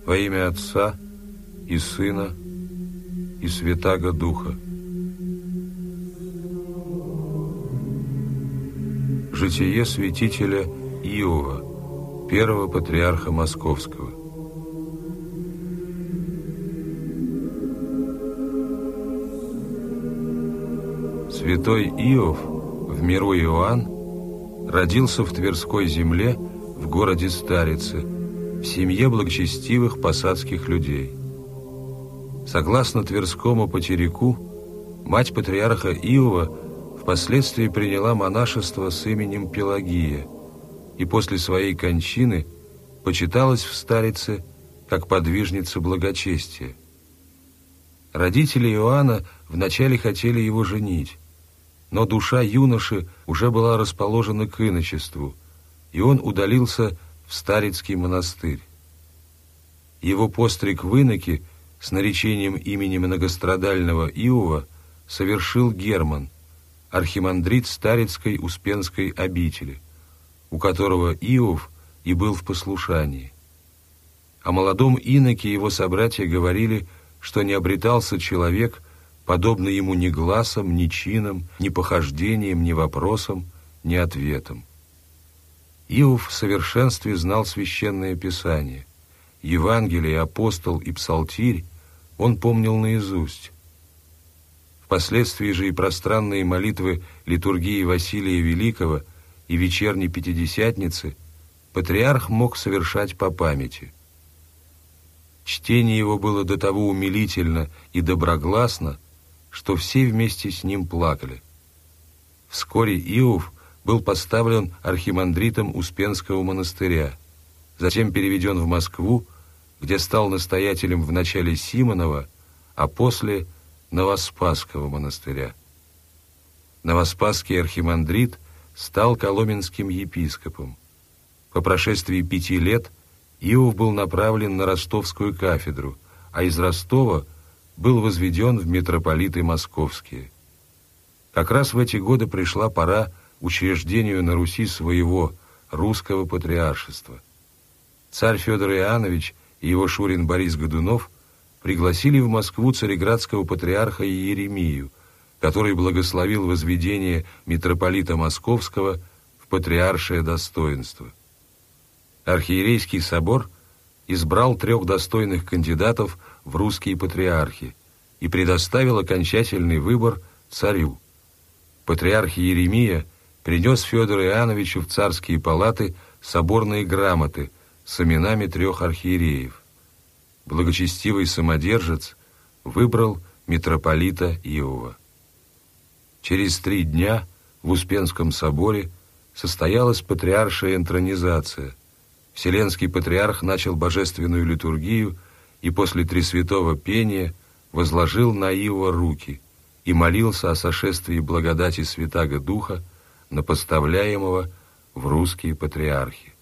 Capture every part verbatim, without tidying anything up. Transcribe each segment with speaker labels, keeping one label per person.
Speaker 1: Во имя Отца и Сына и Святаго Духа. Житие святителя Иова, первого патриарха Московского. Святой Иов, в миру Иоанн, родился в Тверской земле, в городе Старице, в семье благочестивых посадских людей. Согласно Тверскому потеряку, мать патриарха Иова впоследствии приняла монашество с именем Пелагия и после своей кончины почиталась в Старице как подвижница благочестия. Родители Иоанна вначале хотели его женить, но душа юноши уже была расположена к иночеству, и он удалился в Старицкий монастырь. Его постриг в иноки с наречением имени многострадального Иова совершил Герман, архимандрит Старицкой Успенской обители, у которого Иов и был в послушании. О молодом иноке его собратья говорили, что не обретался человек, подобный ему ни гласом, ни чином, ни похождением, ни вопросом, ни ответом. Иов в совершенстве знал священное писание. Евангелие, апостол и псалтирь он помнил наизусть. Впоследствии же и пространные молитвы литургии Василия Великого и вечерней Пятидесятницы патриарх мог совершать по памяти. Чтение его было до того умилительно и доброгласно, что все вместе с ним плакали. Вскоре Иов был поставлен архимандритом Успенского монастыря, затем переведен в Москву, где стал настоятелем вначале Симонова, а после Новоспасского монастыря. Новоспасский архимандрит стал коломенским епископом. По прошествии пяти лет Иов был направлен на ростовскую кафедру, а из Ростова был возведен в митрополиты московские. Как раз в эти годы пришла пора учреждению на Руси своего русского патриаршества. Царь Федор Иоаннович и его шурин Борис Годунов пригласили в Москву цареградского патриарха Иеремию, который благословил возведение митрополита Московского в патриаршее достоинство. Архиерейский собор избрал трех достойных кандидатов в русские патриархи и предоставил окончательный выбор царю. Патриарх Иеремия принес Федору Иоанновичу в царские палаты соборные грамоты с именами трех архиереев. Благочестивый самодержец выбрал митрополита Иова. Через три дня в Успенском соборе состоялась патриаршая интронизация. Вселенский патриарх начал божественную литургию и после тресвятого пения возложил на Иова руки и молился о сошествии благодати Святаго Духа на поставляемого в русские патриархи.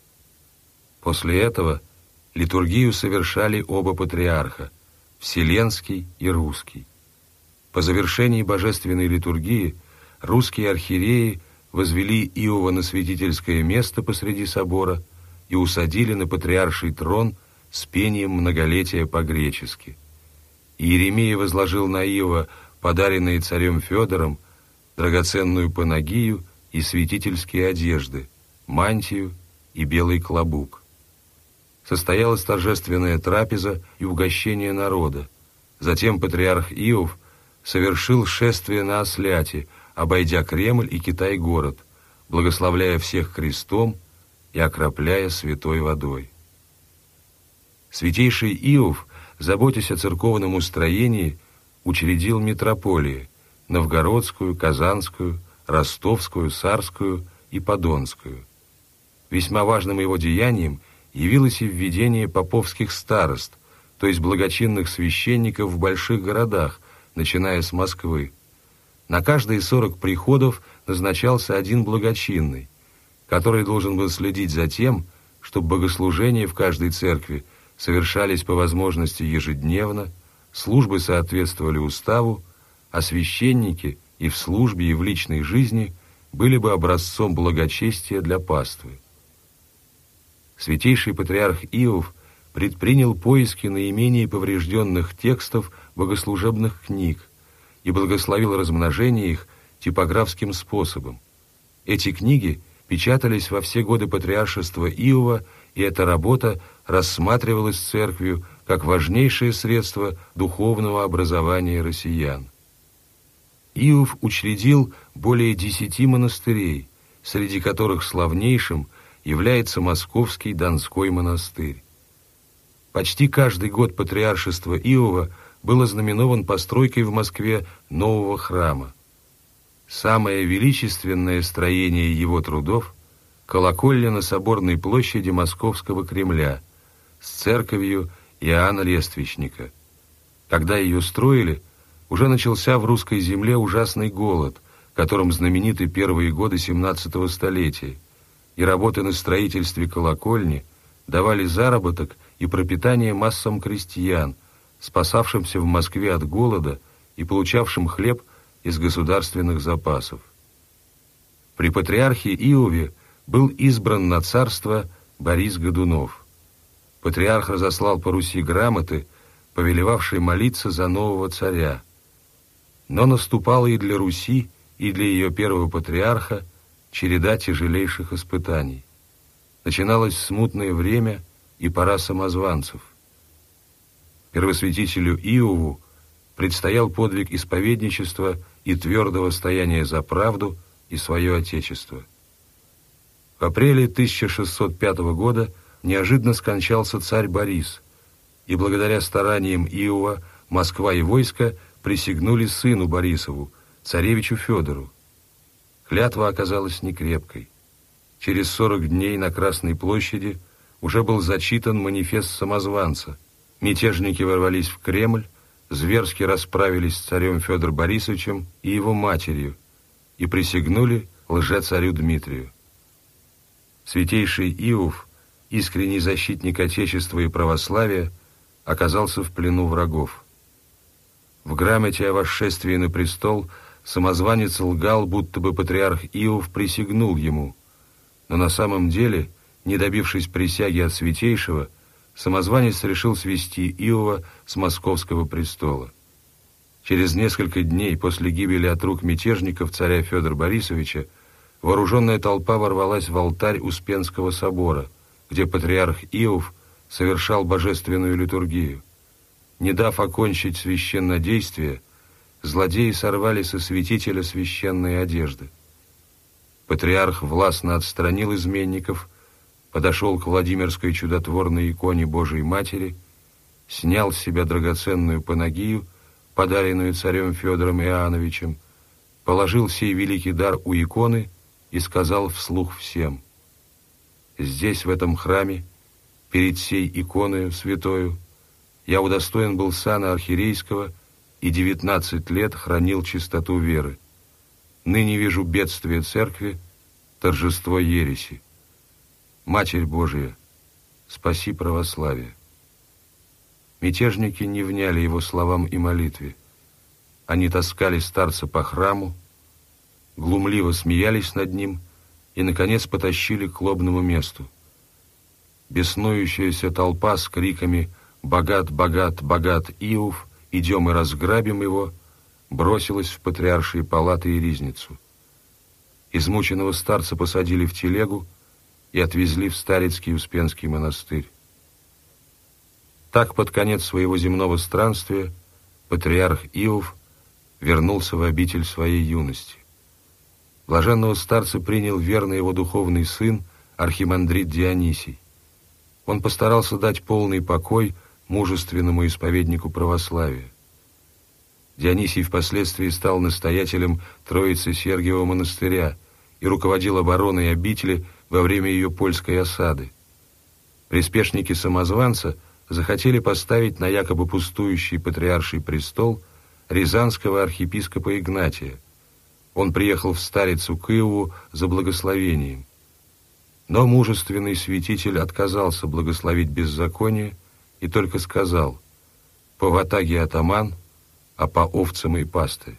Speaker 1: После этого литургию совершали оба патриарха, Вселенский и Русский. По завершении божественной литургии русские архиереи возвели Иова на святительское место посреди собора и усадили на патриарший трон с пением многолетия по-гречески. Иеремия возложил на Иова подаренные царем Федором драгоценную панагию и святительские одежды, мантию и белый клобук. Состоялась торжественная трапеза и угощение народа. Затем патриарх Иов совершил шествие на осляте, обойдя Кремль и Китай-город, благословляя всех крестом и окропляя святой водой. Святейший Иов, заботясь о церковном устроении, учредил митрополии Новгородскую, Казанскую, Ростовскую, Сарскую и Подонскую. Весьма важным его деянием явилось и введение поповских старост, то есть благочинных священников в больших городах, начиная с Москвы. На каждые сорок приходов назначался один благочинный, который должен был следить за тем, чтобы богослужения в каждой церкви совершались по возможности ежедневно, службы соответствовали уставу, а священники и в службе, и в личной жизни были бы образцом благочестия для паствы. Святейший патриарх Иов предпринял поиски наименее поврежденных текстов богослужебных книг и благословил размножение их типографским способом. Эти книги печатались во все годы патриаршества Иова, и эта работа рассматривалась церковью как важнейшее средство духовного образования россиян. Иов учредил более десяти монастырей, среди которых славнейшим является Московский Донской монастырь. Почти каждый год патриаршества Иова был ознаменован постройкой в Москве нового храма. Самое величественное строение его трудов – колокольня на Соборной площади Московского Кремля с церковью Иоанна Лествичника. Когда ее строили, уже начался в русской земле ужасный голод, которым знамениты первые годы семнадцатого столетия, и работы на строительстве колокольни давали заработок и пропитание массам крестьян, спасавшимся в Москве от голода и получавшим хлеб из государственных запасов. При патриархе Иове был избран на царство Борис Годунов. Патриарх разослал по Руси грамоты, повелевавшие молиться за нового царя. Но наступала и для Руси, и для ее первого патриарха череда тяжелейших испытаний. Начиналось смутное время и пора самозванцев. Первосвятителю Иову предстоял подвиг исповедничества и твердого стояния за правду и свое отечество. В апреле тысяча шестьсот пятого года неожиданно скончался царь Борис, и благодаря стараниям Иова Москва и войско присягнули сыну Борисову, царевичу Федору. Клятва оказалась некрепкой. Через сорок дней на Красной площади уже был зачитан манифест самозванца. Мятежники ворвались в Кремль, зверски расправились с царем Федором Борисовичем и его матерью и присягнули лжецарю Дмитрию. Святейший Иов, искренний защитник Отечества и православия, оказался в плену врагов. В грамоте о восшествии на престол самозванец лгал, будто бы патриарх Иов присягнул ему, но на самом деле, не добившись присяги от святейшего, самозванец решил свести Иова с московского престола. Через несколько дней после гибели от рук мятежников царя Федора Борисовича вооруженная толпа ворвалась в алтарь Успенского собора, где патриарх Иов совершал божественную литургию. Не дав окончить священнодействие, злодеи сорвали со святителя священные одежды. Патриарх властно отстранил изменников, подошел к Владимирской чудотворной иконе Божией Матери, снял с себя драгоценную панагию, подаренную царем Федором Иоанновичем, положил сей великий дар у иконы и сказал вслух всем: «Здесь, в этом храме, перед сей иконою святою, я удостоен был сана архиерейского и девятнадцать лет хранил чистоту веры. Ныне вижу бедствие церкви, торжество ереси. Матерь Божия, спаси православие». Мятежники не вняли его словам и молитве. Они таскали старца по храму, глумливо смеялись над ним и, наконец, потащили к лобному месту. Беснующаяся толпа с криками «Богат, богат, богат Иов, идем и разграбим его!» бросилась в патриаршие палаты и ризницу. Измученного старца посадили в телегу и отвезли в Старицкий Успенский монастырь. Так, под конец своего земного странствия, патриарх Иов вернулся в обитель своей юности. Блаженного старца принял верный его духовный сын, архимандрит Дионисий. Он постарался дать полный покой мужественному исповеднику православия. Дионисий впоследствии стал настоятелем Троицы Сергиева монастыря и руководил обороной обители во время ее польской осады. Приспешники самозванца захотели поставить на якобы пустующий патриарший престол рязанского архиепископа Игнатия. Он приехал в Старицу к Иову за благословением. Но мужественный святитель отказался благословить беззаконие и только сказал: «По ватаге атаман, а по овцам и пастырь».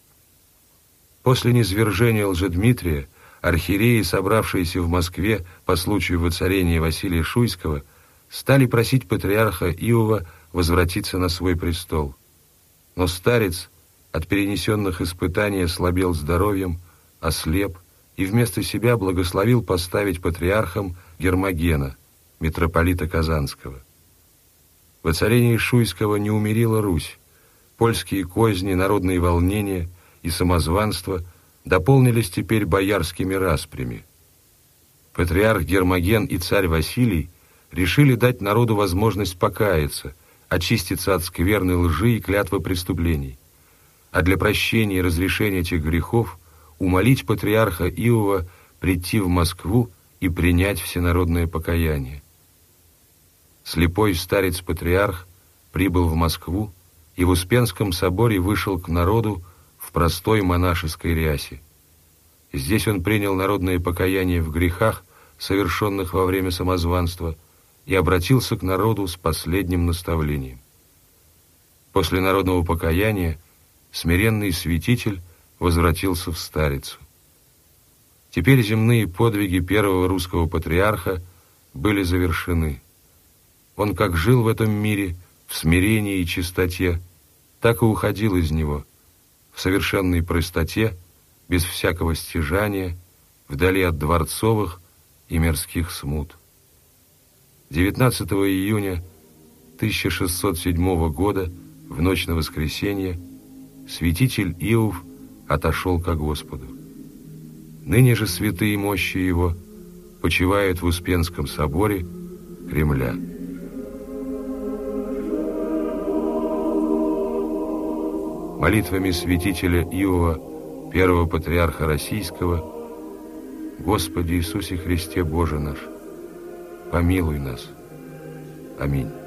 Speaker 1: После низвержения Лжедмитрия архиереи, собравшиеся в Москве по случаю воцарения Василия Шуйского, стали просить патриарха Иова возвратиться на свой престол. Но старец от перенесенных испытаний ослабел здоровьем, ослеп и вместо себя благословил поставить патриархом Гермогена, митрополита Казанского. Воцарение Шуйского не умирила Русь. Польские козни, народные волнения и самозванство дополнились теперь боярскими распрями. Патриарх Гермоген и царь Василий решили дать народу возможность покаяться, очиститься от скверной лжи и клятвы преступлений, а для прощения и разрешения этих грехов умолить патриарха Иова прийти в Москву и принять всенародное покаяние. Слепой старец-патриарх прибыл в Москву и в Успенском соборе вышел к народу в простой монашеской рясе. Здесь он принял народное покаяние в грехах, совершенных во время самозванства, и обратился к народу с последним наставлением. После народного покаяния смиренный святитель возвратился в Старицу. Теперь земные подвиги первого русского патриарха были завершены. Он как жил в этом мире в смирении и чистоте, так и уходил из него в совершенной простоте, без всякого стяжания, вдали от дворцовых и мирских смут. девятнадцатого июня тысяча шестьсот седьмого года, в ночь на воскресенье, святитель Иов отошел ко Господу. Ныне же святые мощи его почивают в Успенском соборе Кремля. Молитвами святителя Иова, первого патриарха российского: Господи Иисусе Христе Боже наш, помилуй нас. Аминь.